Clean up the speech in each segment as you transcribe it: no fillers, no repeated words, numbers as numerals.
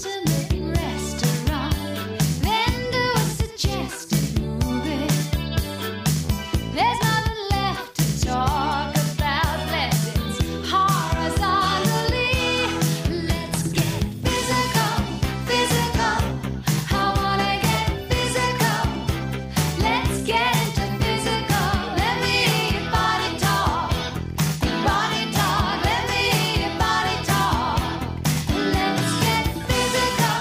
Physical.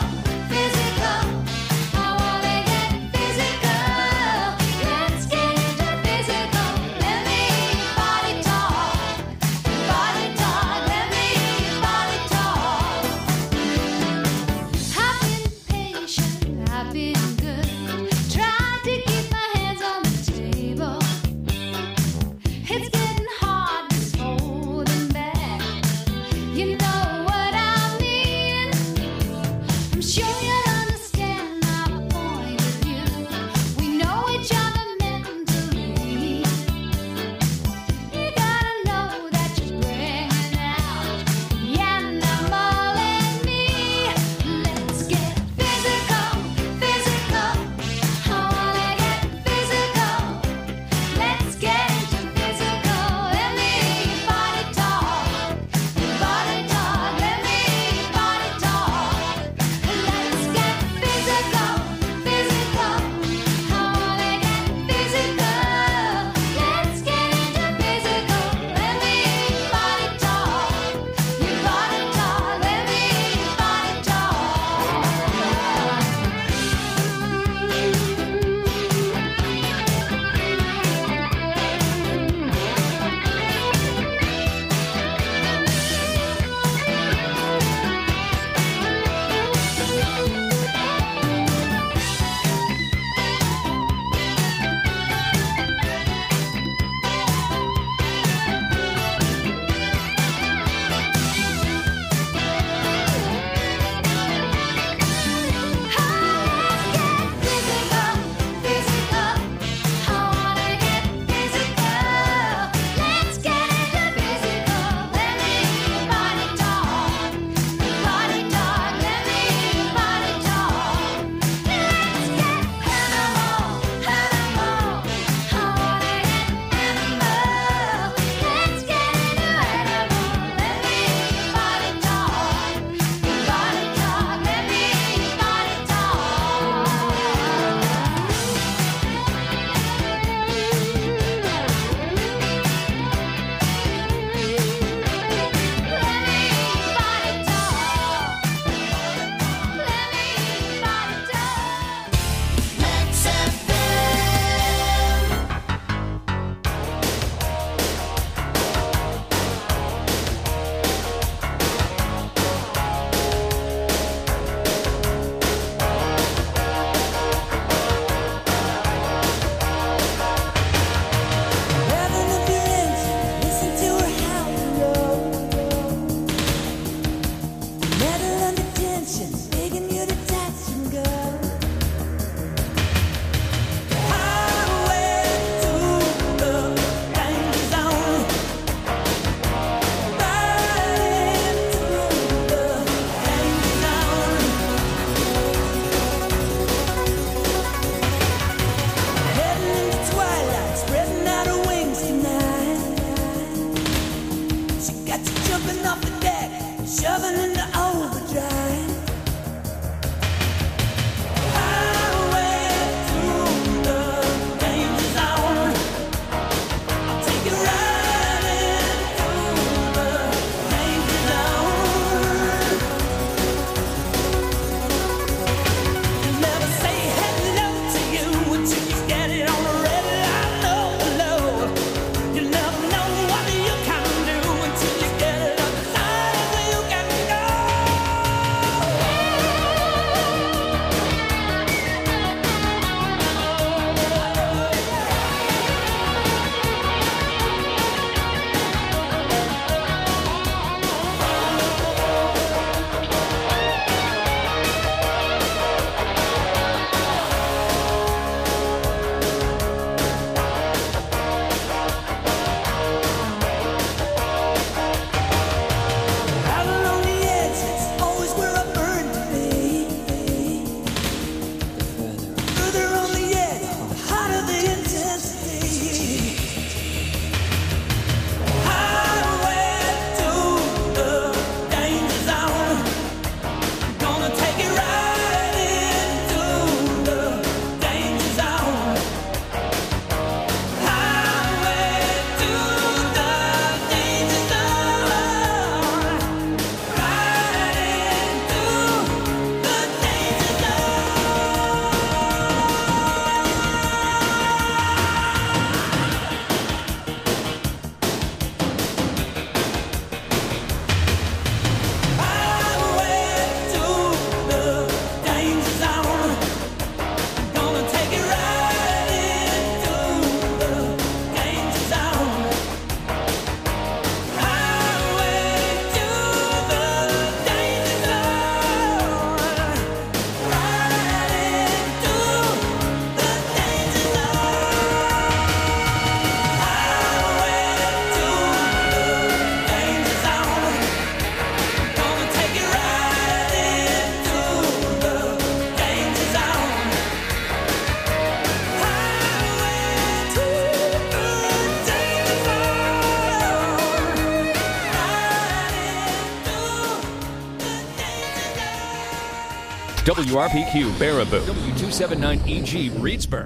WRPQ Baraboo, W279EG Reedsburg.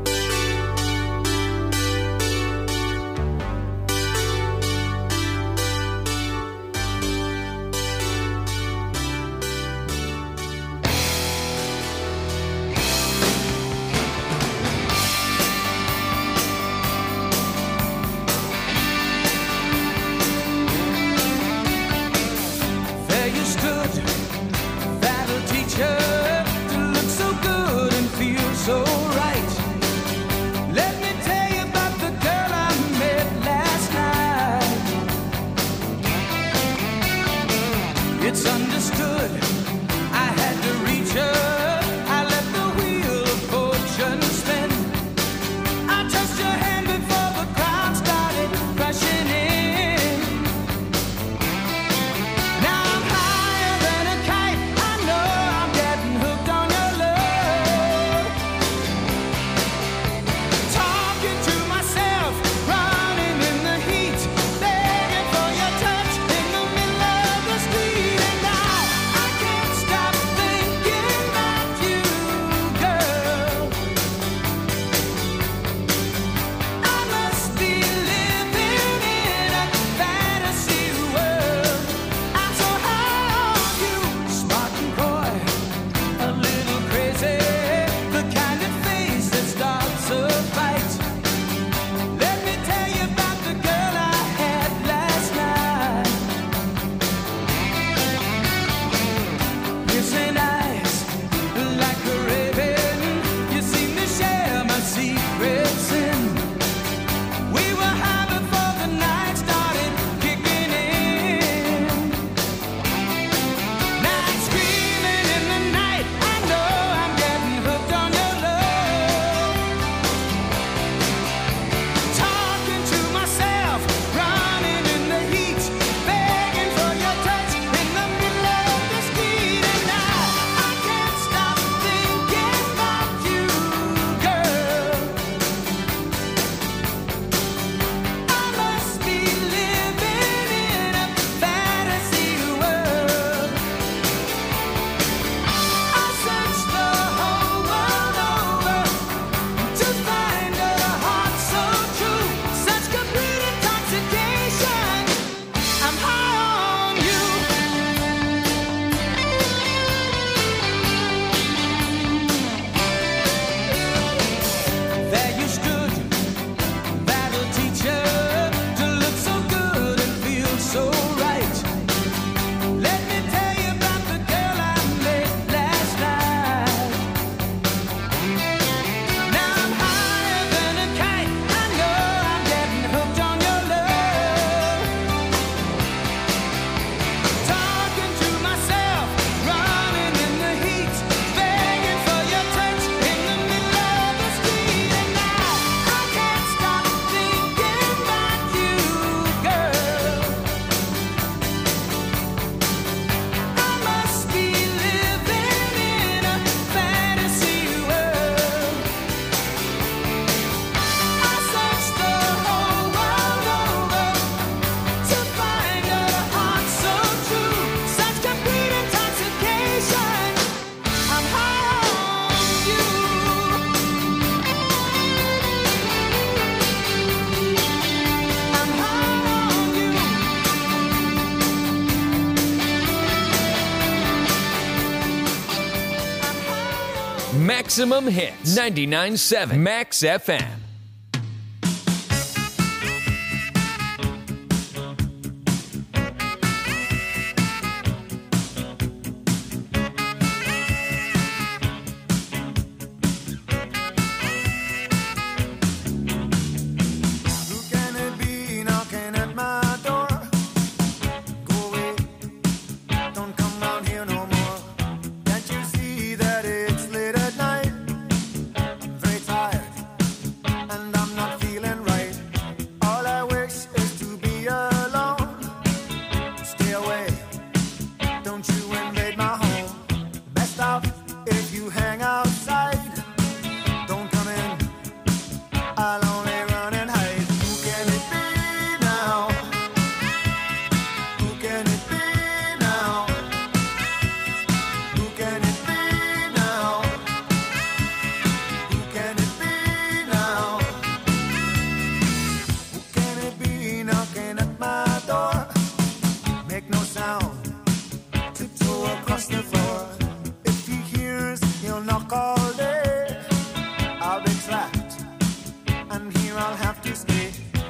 Maximum Hits, 99.7 Max FM.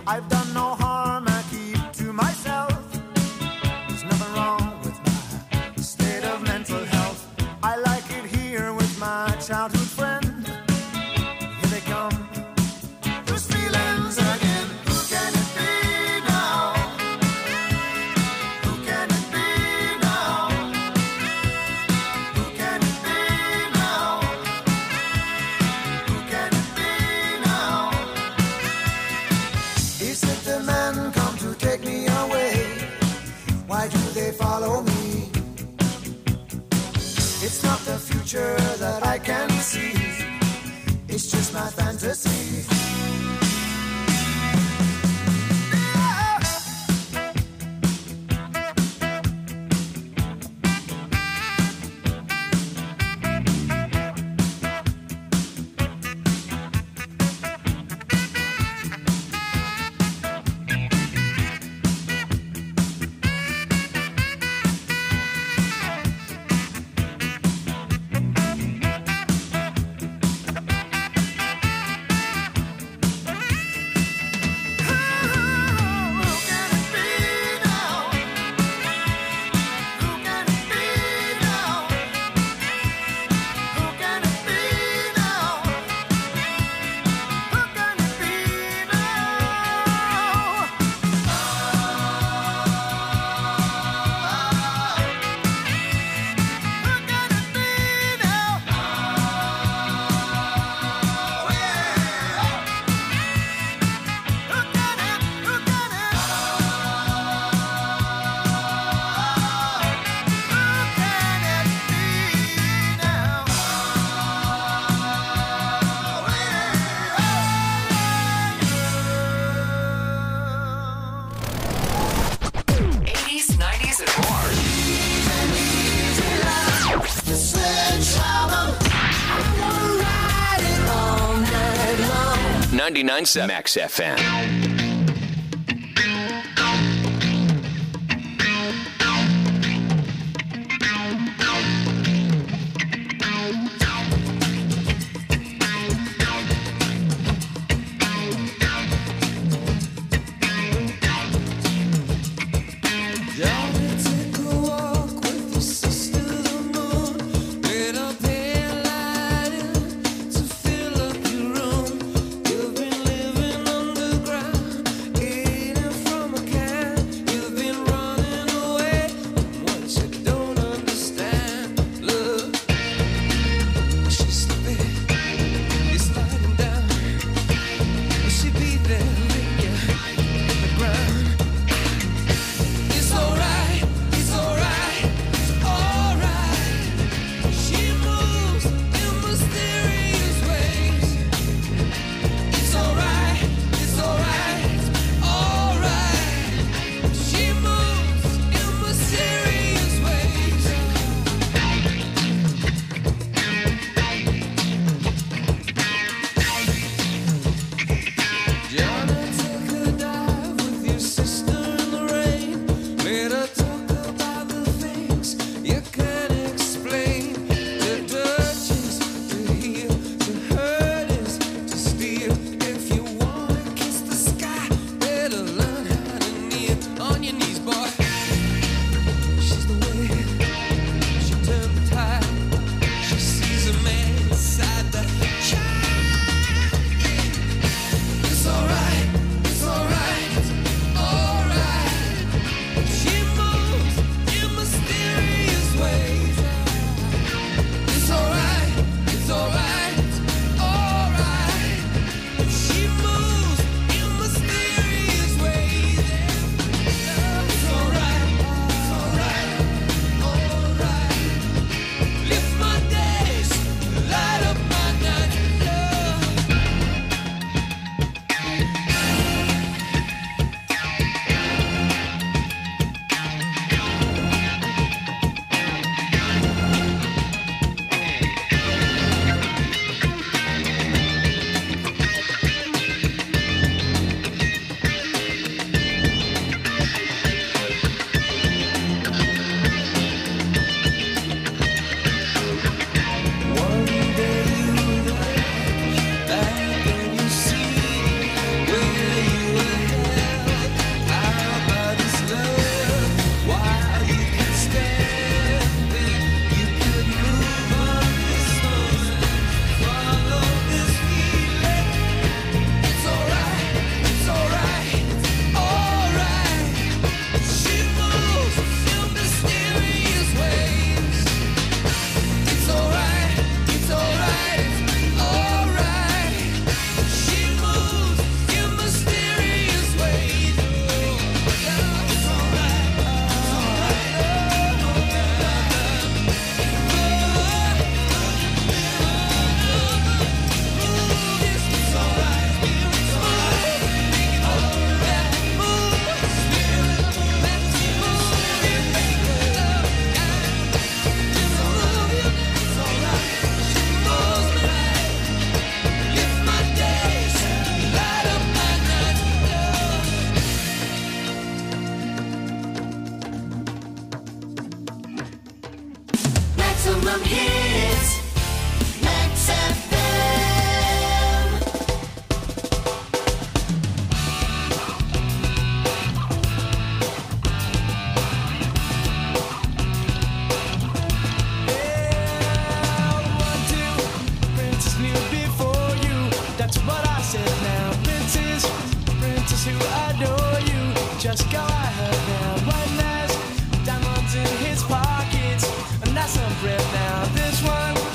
I've done no harm, I keep to myself. There's nothing wrong with my state of mental health. I like it here with my childhood friend. Here they come, those feelings again. Who can it be now? Who can it be now? Who can it be now? Who can it be now? Is it the men come to take me away? Why do they follow me? It's not the future that I can see. It's just my fantasy. The Sledgehammer. I'm gonna ride it all night long. 99.7 Max FM. Fill up your room. You've been living underground.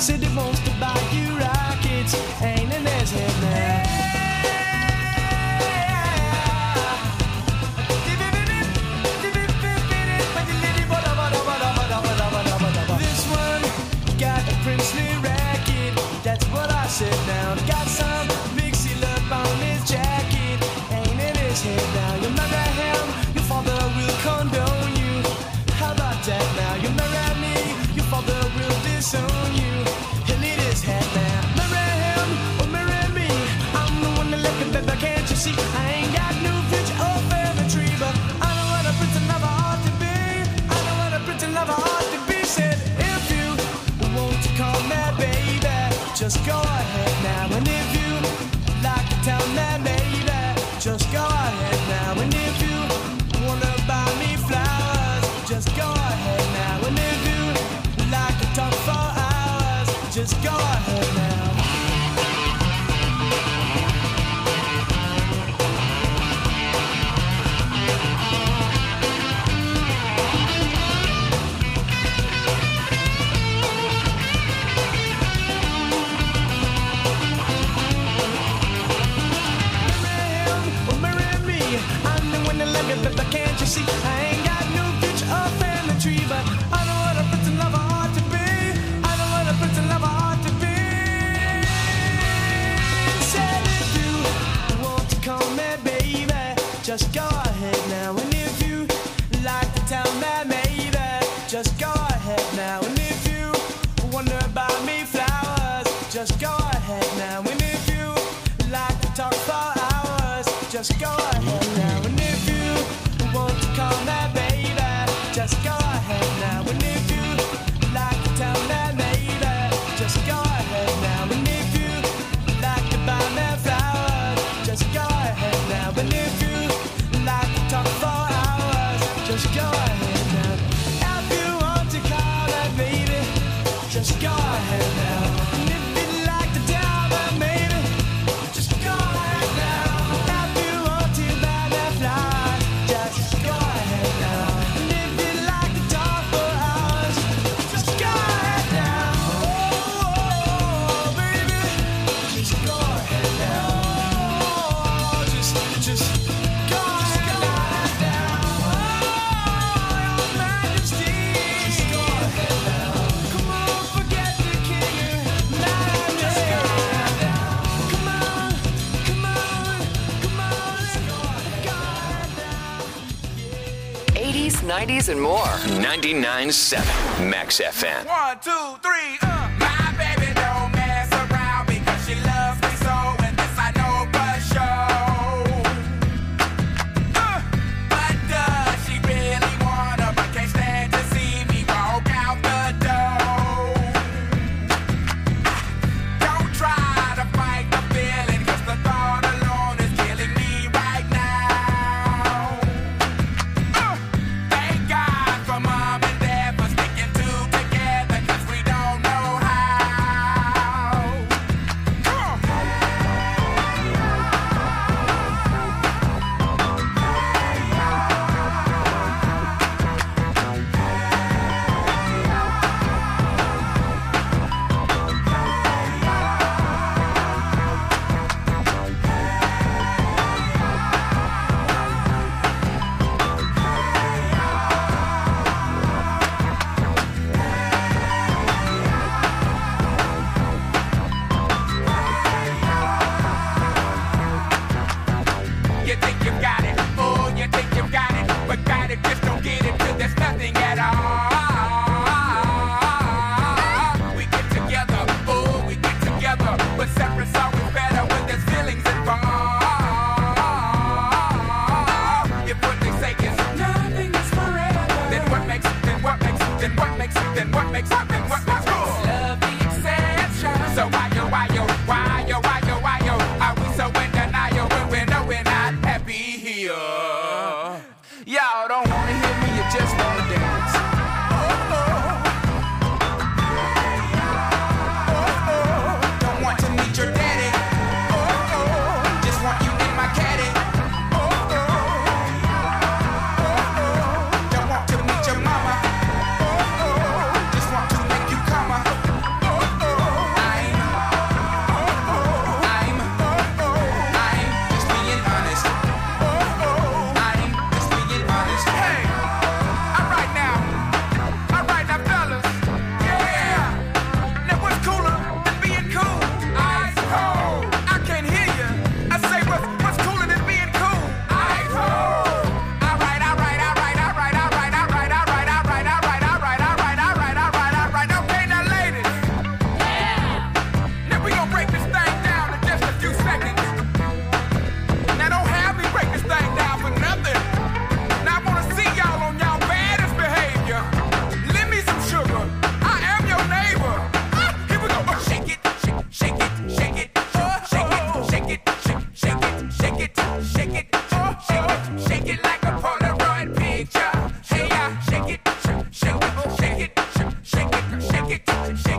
said he wants to buy you rockets. Ain't in his head now. This one got a princely racket. That's what I said now. Got some big seal up on his jacket. Ain't in his head now. You marry him, your father will condone you. How about that now? You marry me, your father will disown you. He'll eat his head now. Marry him or marry me. I'm the one that like it, baby, can't you see? I ain't got no future or family tree, but I know what a prince and lover ought to be. I know what a prince and lover ought to be. Said if you want to call me baby, just go ahead now. And if you like to tell me maybe, just go ahead now. And if you wanna buy me flowers, just go ahead now. And if you like to talk for hours, just go ahead now. But can't you see? I ain't got no future or family tree, but I know what a prince and lover ought to be. I know what a prince and lover ought to be. Said if you want to call me baby, just go ahead now. And if you like to tell me maybe, just go ahead now. And if you wonder about me flowers, just go ahead now. And if you like to talk for hours, just go ahead now. And if you want to call me baby, just go ahead now. And if you like to tell me maybe, just go ahead now. And if you like to buy me flowers, just go ahead now. And if you like to talk for hours, just go ahead now. If you want to call me baby, just go ahead now. And if you like to tell me maybe, just go ahead now. If you want to buy me flowers, just go ahead now. And if you like to talk for hours, just go ahead now. Oh, baby, just go ahead now. Oh, just go ahead now. Oh, your majesty, just go ahead now. Come on, forget the king. Now just go ahead now. Come on, come on, come on, go ahead now. 80s, 90s, and more. 99.7 Max FM. 1, 2, 3, My baby don't mess around because she loves me so, and this I know for sure. But does she really wanna, but can't stand to see me walk out the door? Don't try to fight the feeling, 'cause the thought alone is killing me right now. Thank God for mom and dad for sticking two together, 'cause we don't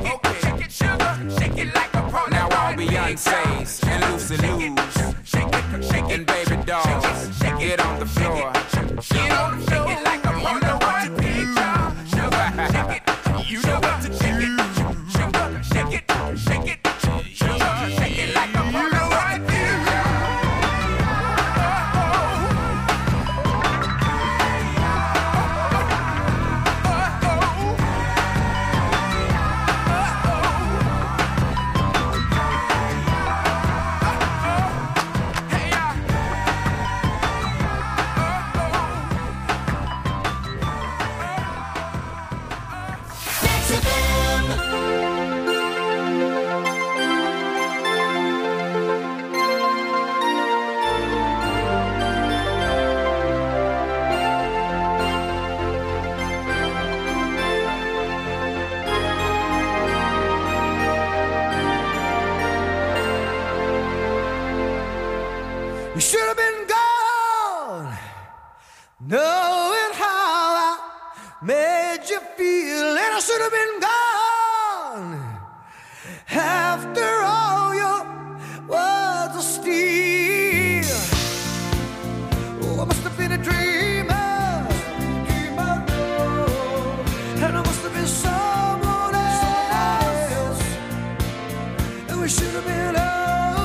Okay. Shake it, sugar. Shake it like a pro. Now all Beyonce's and Lucy Lou's and Baby Dolls, get on the floor. Get on the floor. Shake it like a pro. You know what to do. Sugar, shake it. You know what to do. Sugar, shake it, shake it. Sugar, shake it like a pro. You know what to do. You should have been gone, knowing how I made you feel, and I should have been gone after all your words of steel. Oh, I must have been a dreamer, and I must have been someone else, and we should have been over.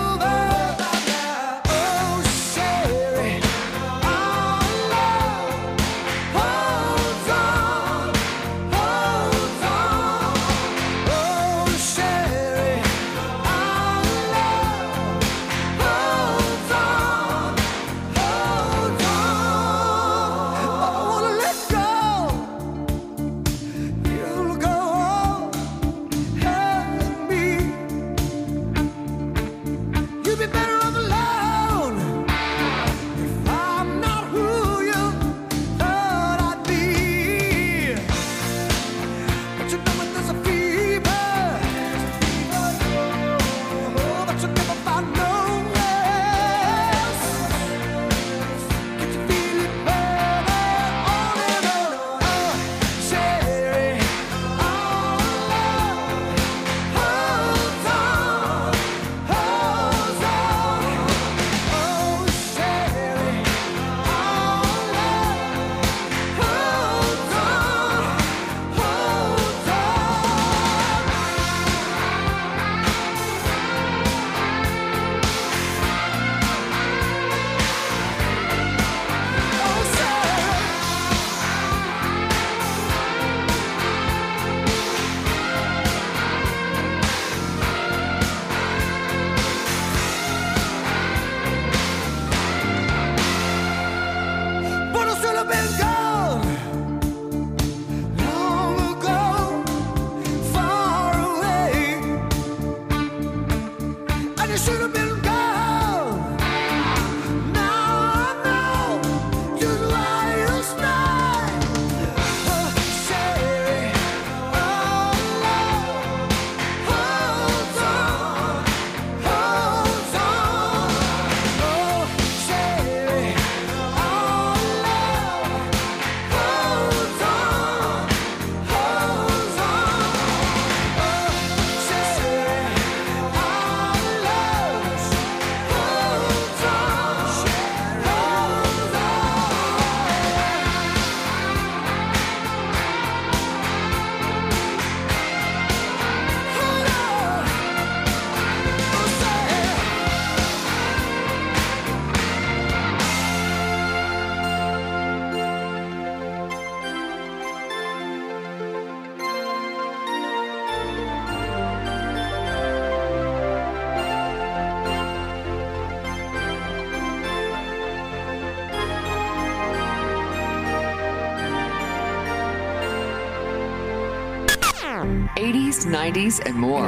'80s, '90s, and more.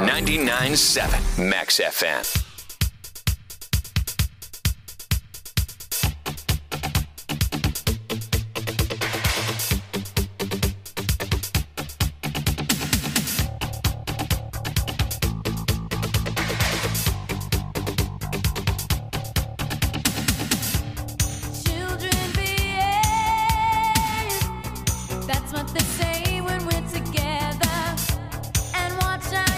99.7 Max FM. That's what they say when we're together. And watch out.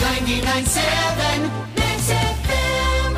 99.7 Mix FM.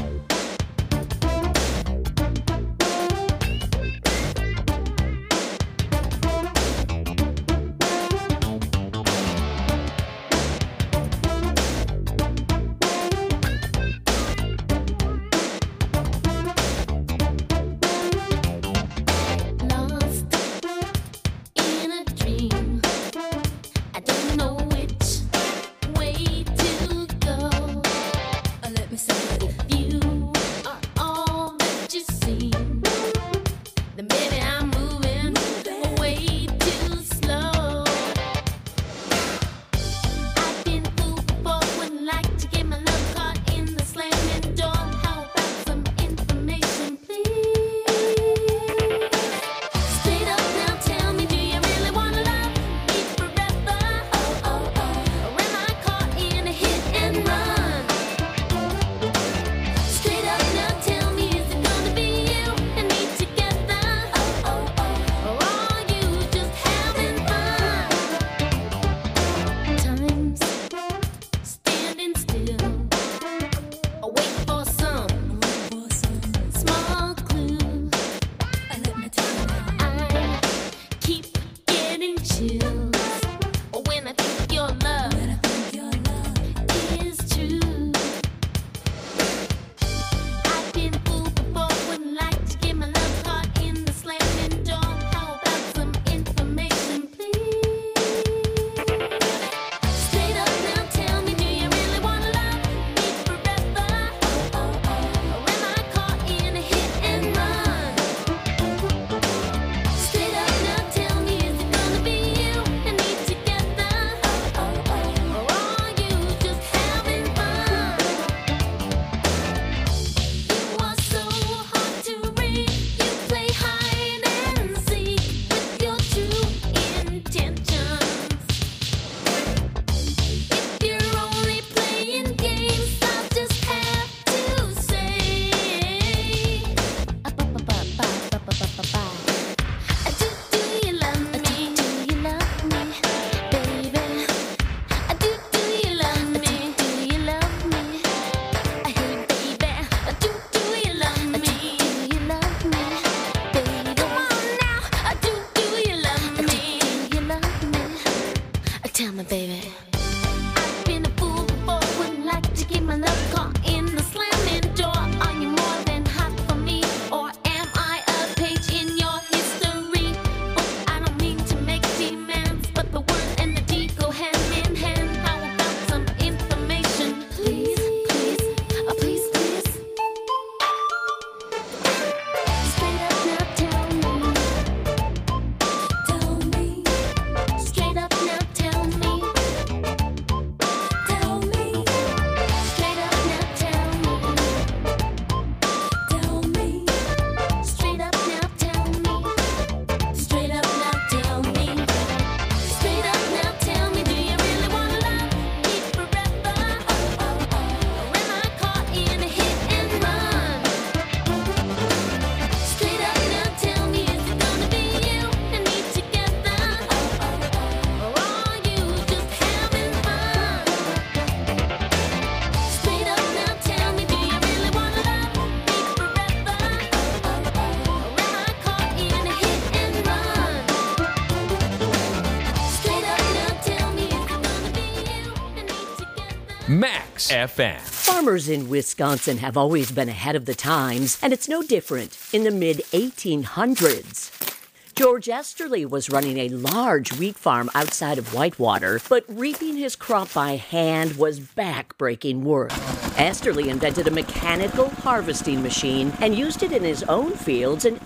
Max FM. Farmers in Wisconsin have always been ahead of the times, and it's no different in the mid-1800s. George Esterly was running a large wheat farm outside of Whitewater, but reaping his crop by hand was back-breaking work. Esterly invented a mechanical harvesting machine and used it in his own fields in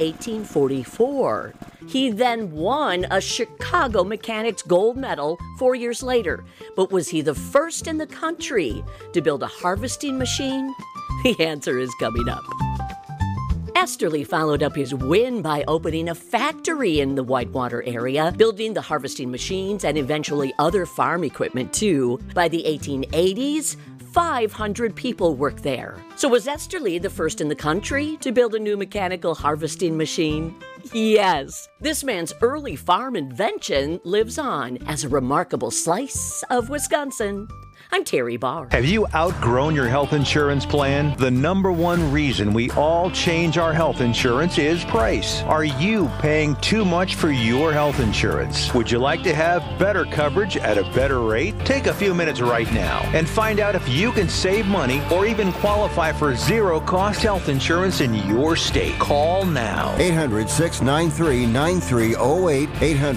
1844. He then won a Chicago Mechanics Gold Medal 4 years later. But was he the first in the country to build a harvesting machine? The answer is coming up. Esterly followed up his win by opening a factory in the Whitewater area, building the harvesting machines and eventually other farm equipment too. By the 1880s, 500 people worked there. So was Esterly the first in the country to build a new mechanical harvesting machine? Yes. This man's early farm invention lives on as a remarkable slice of Wisconsin. I'm Terry Barr. Have you outgrown your health insurance plan? The number one reason we all change our health insurance is price. Are you paying too much for your health insurance? Would you like to have better coverage at a better rate? Take a few minutes right now and find out if you can save money or even qualify for zero-cost health insurance in your state. Call now. 800-693-9308.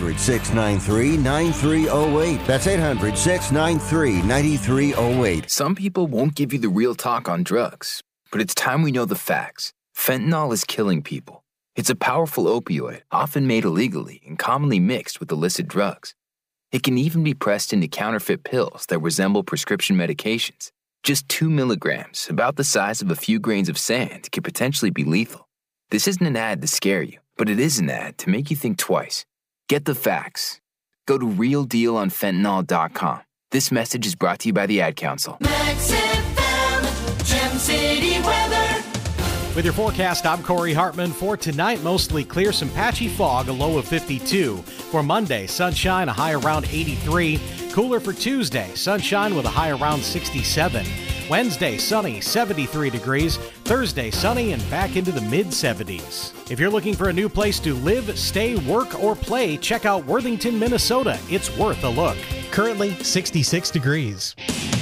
800-693-9308. That's 800-693-9308. Some people won't give you the real talk on drugs, but it's time we know the facts. Fentanyl is killing people. It's a powerful opioid, often made illegally and commonly mixed with illicit drugs. It can even be pressed into counterfeit pills that resemble prescription medications. Just 2 milligrams, about the size of a few grains of sand, could potentially be lethal. This isn't an ad to scare you, but it is an ad to make you think twice. Get the facts. Go to realdealonfentanyl.com. This message is brought to you by the Ad Council. Max FM, Gem City weather. With your forecast, I'm Corey Hartman. For tonight, mostly clear, some patchy fog, a low of 52. For Monday, sunshine, a high around 83. Cooler for Tuesday, sunshine with a high around 67. Wednesday, sunny, 73 degrees. Thursday, sunny and back into the mid-70s. If you're looking for a new place to live, stay, work, or play, check out Worthington, Minnesota. It's worth a look. Currently 66 degrees.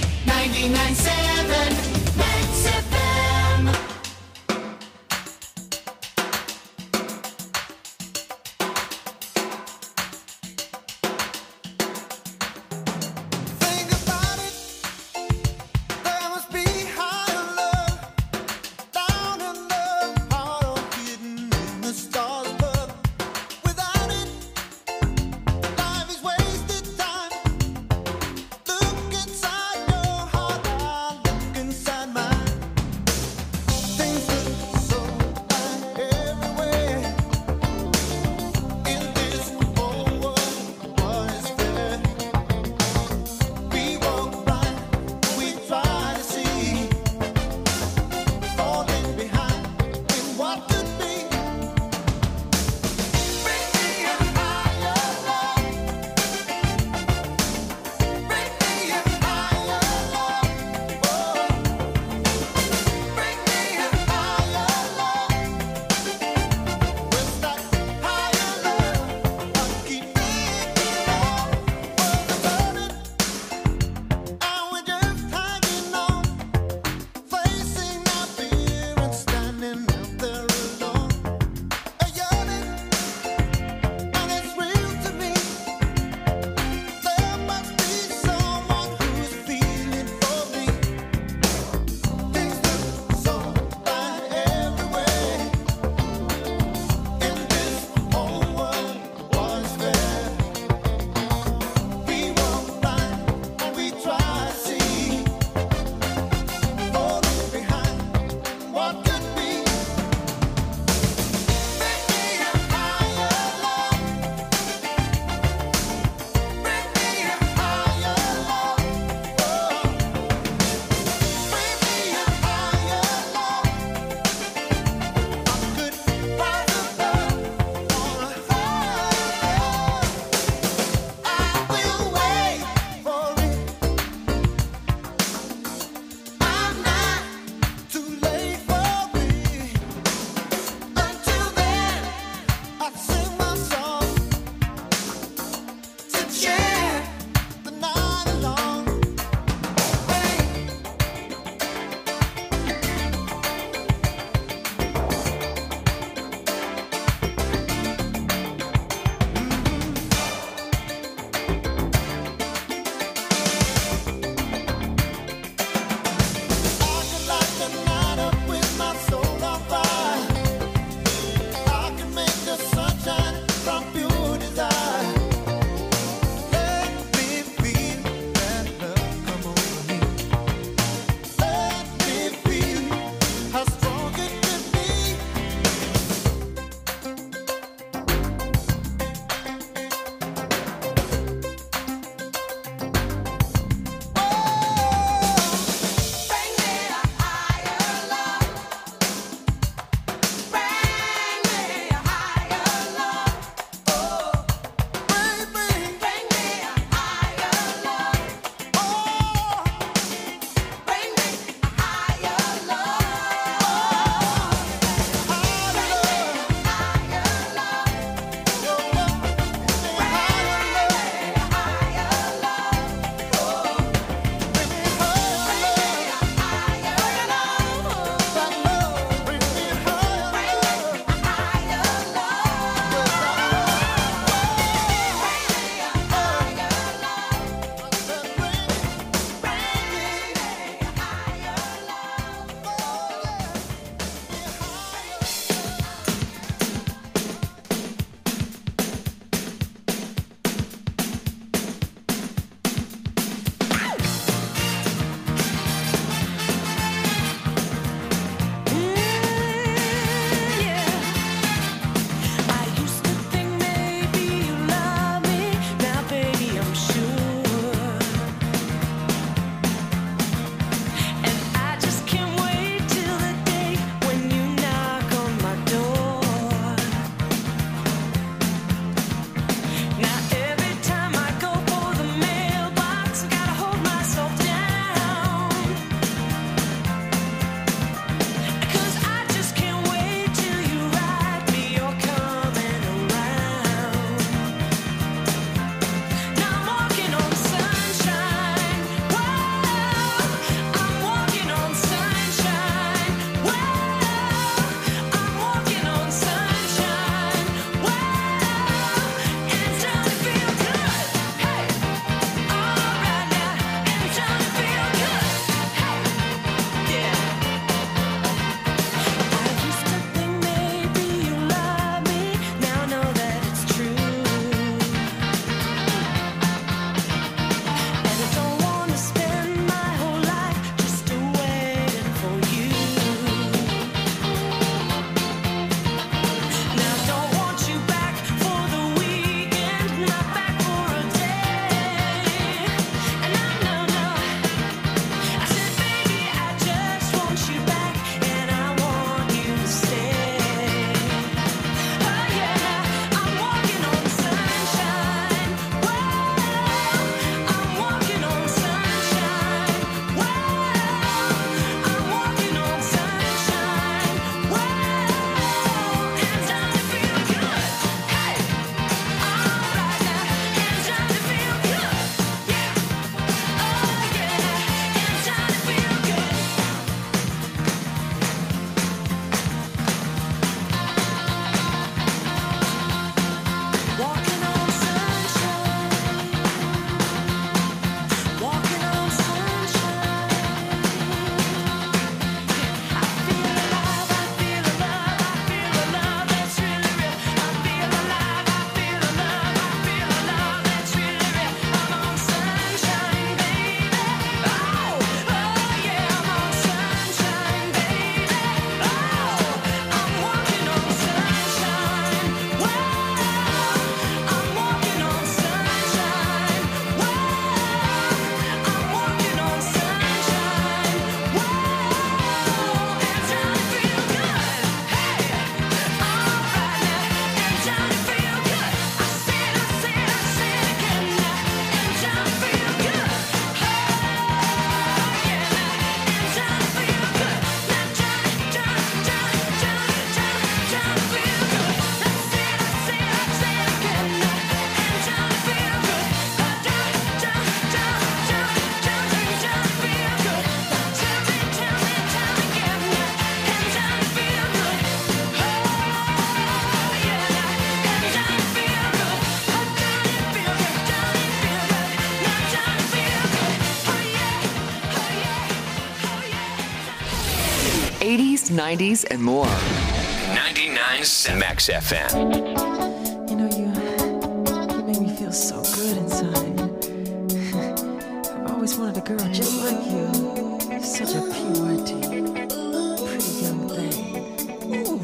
99.7 Max FM. Inside your heart, 80s, 90s, and more. 99.7 Max FM. You know, you make me feel so good inside. I've always wanted a girl just like you. Such a purity. Pretty young thing. Ooh.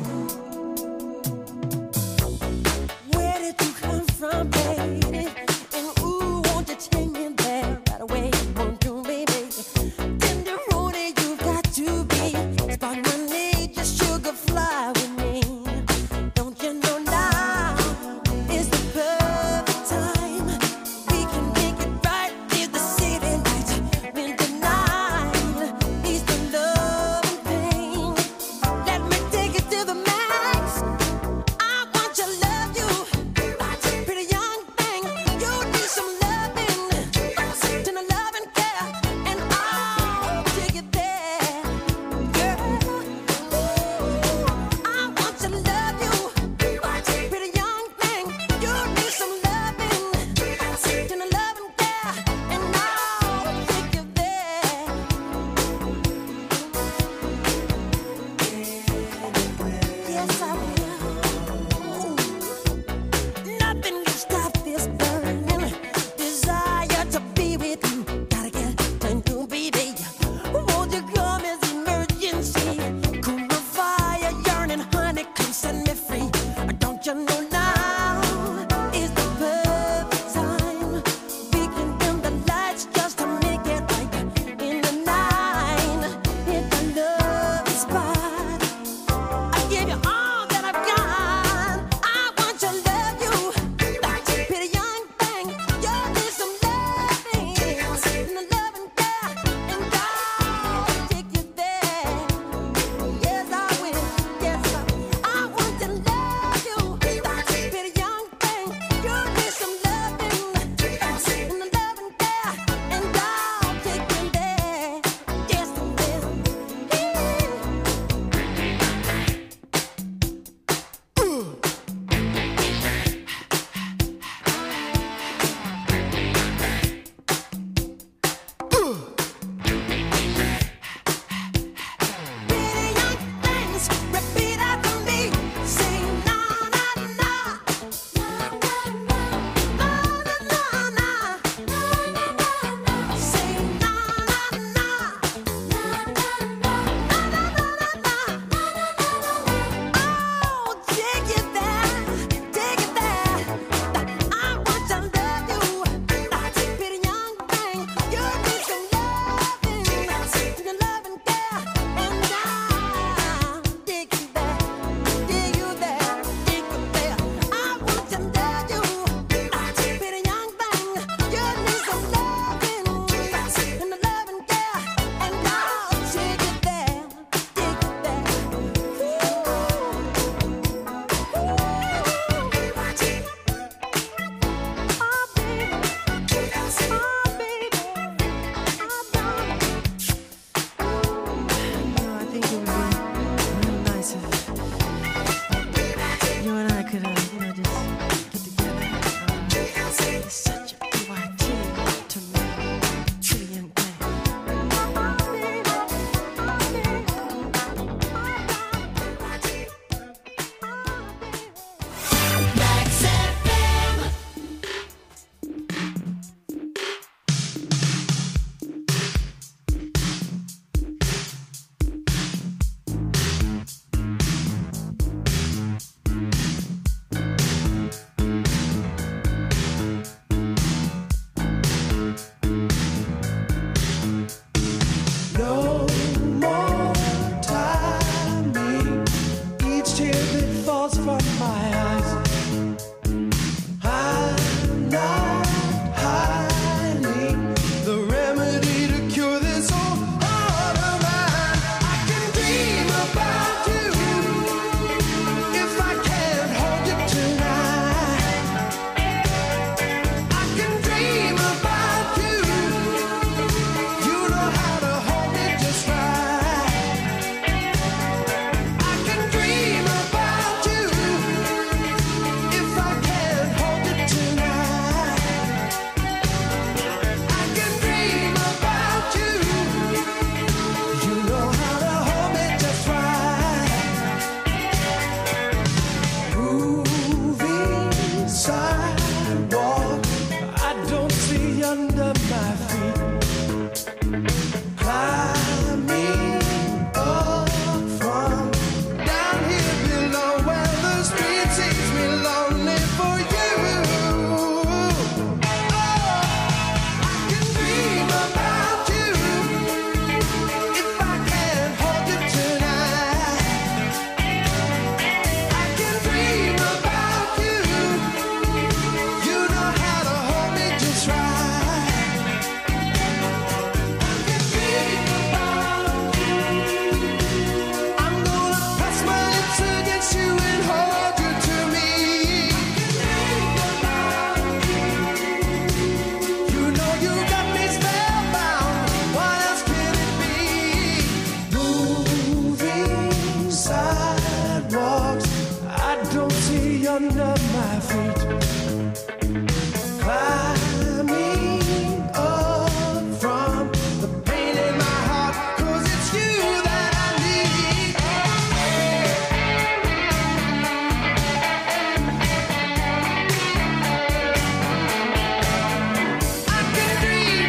Where did you come from, baby? And ooh, won't you take me there right away? Won't you, baby? Tenderoni, you've got to be. Spark my need, just sugar fly with me. Don't you know now is the perfect time? We can make it right. Leave the city lights when the night is the love under my feet. Climbing up from down here below where the street takes me lonely for you. Under my feet, climbing up from the pain in my heart, 'cause it's you that I need. I can dream.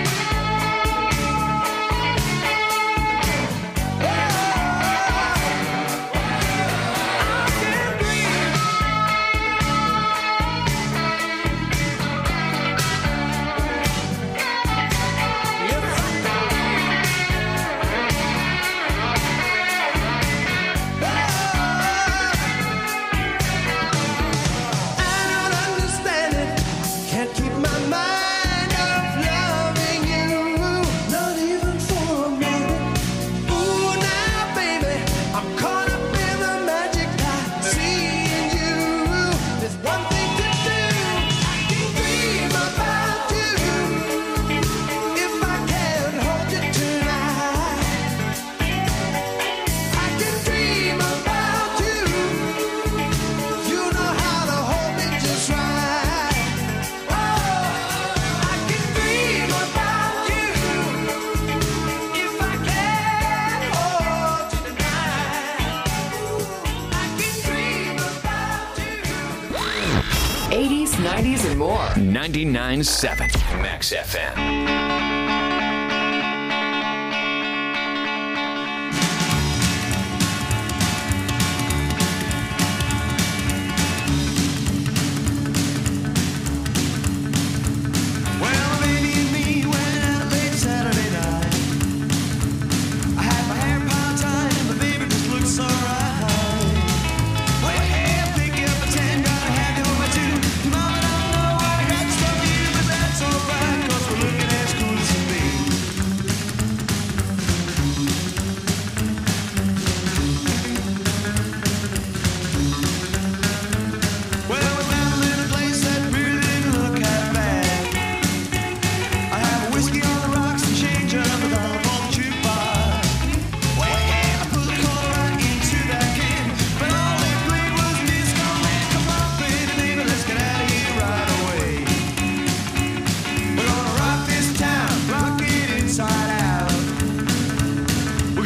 And more. 99.7 Max FM. Whiskey